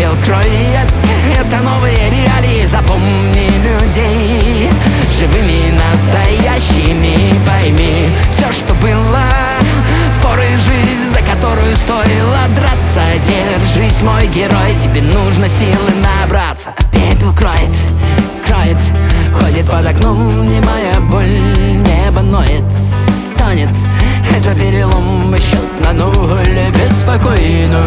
пепел кроет. Это новые реалии, запомни людей живыми, настоящими. Пойми, все, что было, споры, жизнь, за которую стоило драться. Держись, мой герой, тебе нужно силы набраться. Пепел кроет, кроет, ходит под окном немая боль. Небо ноет, стонет, это перелом, счет на нуль. Беспокойно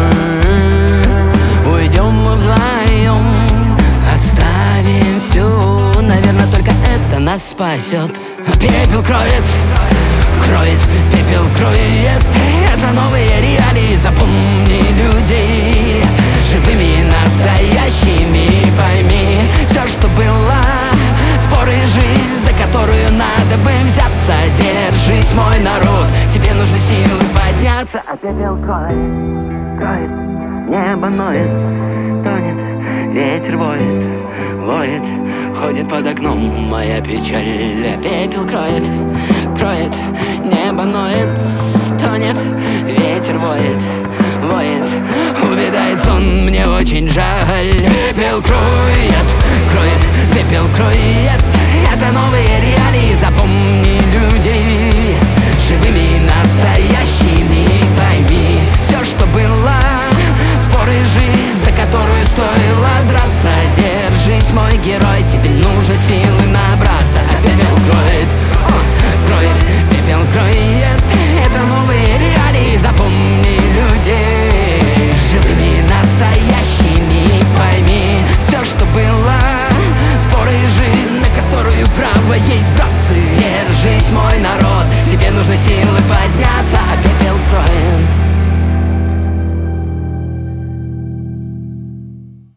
уйдем мы вдвоем, оставим все, наверное, только это нас спасет. Пепел кроет, кроет, пепел кроет. Это новые реалии, запомни людей живыми, настоящими. Пойми, все, что было, споры, жизнь, за которую надо бы взяться. Держись, мой народ, тебе нужны силы подняться. А пепел кроет, кроет, небо ноет, тонет, ветер воет, воет, ходит под окном моя печаль. Пепел кроет, кроет, небо ноет, тонет, ветер воет, воет, увядает сон, мне очень жаль. Пепел кроет, кроет, пепел кроет. Это новые реалии, запомни людей живыми, настоящими. Пойми, все, что было, споры, жизнь, за которую стоило драться. Держись, мой герой, тебе нужно силы набраться. А пепел кроет, кроет, пепел кроет. Это новые реалии, запомни людей живыми, настоящими. Пойми, все, что было, споры, жизнь, на которую право есть, братцы. Держись, мой народ, тебе нужны силы подняться.